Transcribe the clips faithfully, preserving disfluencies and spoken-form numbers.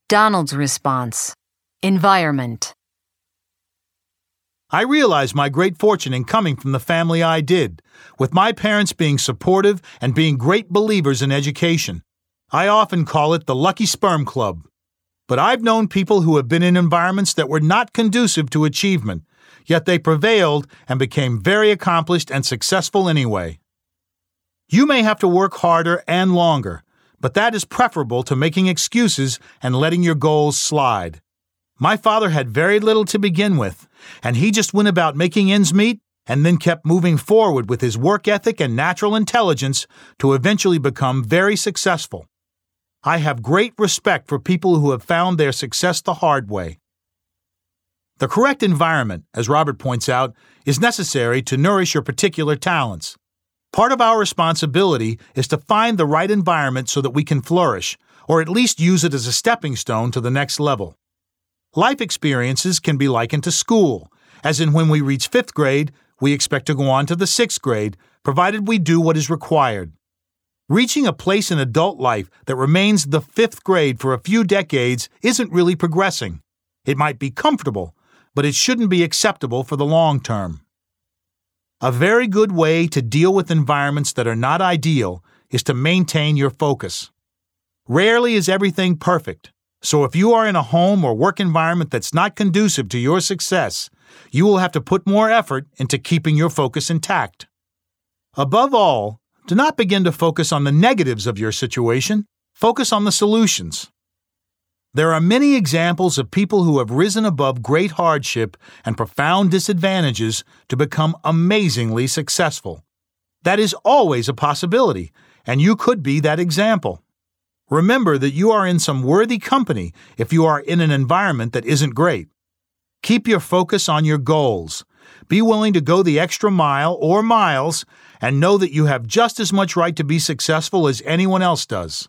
Donald's response. Environment. I realize my great fortune in coming from the family I did, with my parents being supportive and being great believers in education. I often call it the Lucky Sperm Club. But I've known people who have been in environments that were not conducive to achievement, yet they prevailed and became very accomplished and successful anyway. You may have to work harder and longer, but that is preferable to making excuses and letting your goals slide. My father had very little to begin with, and he just went about making ends meet and then kept moving forward with his work ethic and natural intelligence to eventually become very successful. I have great respect for people who have found their success the hard way. The correct environment, as Robert points out, is necessary to nourish your particular talents. Part of our responsibility is to find the right environment so that we can flourish, or at least use it as a stepping stone to the next level. Life experiences can be likened to school, as in when we reach fifth grade, we expect to go on to the sixth grade, provided we do what is required. Reaching a place in adult life that remains the fifth grade for a few decades isn't really progressing. It might be comfortable, but it shouldn't be acceptable for the long term. A very good way to deal with environments that are not ideal is to maintain your focus. Rarely is everything perfect, so if you are in a home or work environment that's not conducive to your success, you will have to put more effort into keeping your focus intact. Above all, do not begin to focus on the negatives of your situation. Focus on the solutions. There are many examples of people who have risen above great hardship and profound disadvantages to become amazingly successful. That is always a possibility, and you could be that example. Remember that you are in some worthy company if you are in an environment that isn't great. Keep your focus on your goals. Be willing to go the extra mile or miles and know that you have just as much right to be successful as anyone else does.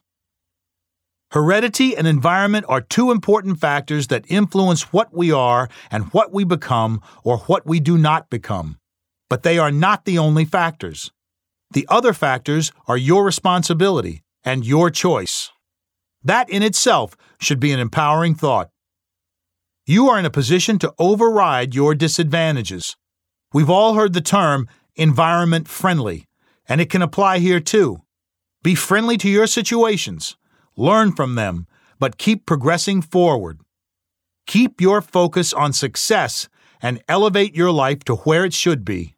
Heredity and environment are two important factors that influence what we are and what we become or what we do not become. But they are not the only factors. The other factors are your responsibility and your choice. That in itself should be an empowering thought. You are in a position to override your disadvantages. We've all heard the term environment friendly, and it can apply here too. Be friendly to your situations. Learn from them, but keep progressing forward. Keep your focus on success and elevate your life to where it should be.